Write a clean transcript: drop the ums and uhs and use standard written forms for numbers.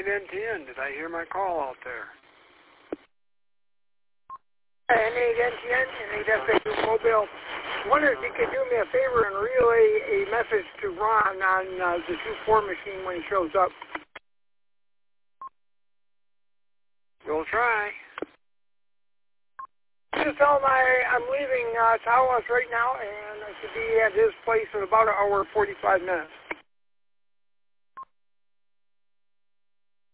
N8N10. Did I hear my call out there? N8N10, N8FA Mobile. I wonder if you could do me a favor and relay a message to Ron on the 2-4 machine when he shows up. We'll try. Just tell him I'm leaving Tawas right now, and I should be at his place in about an hour and 45 minutes.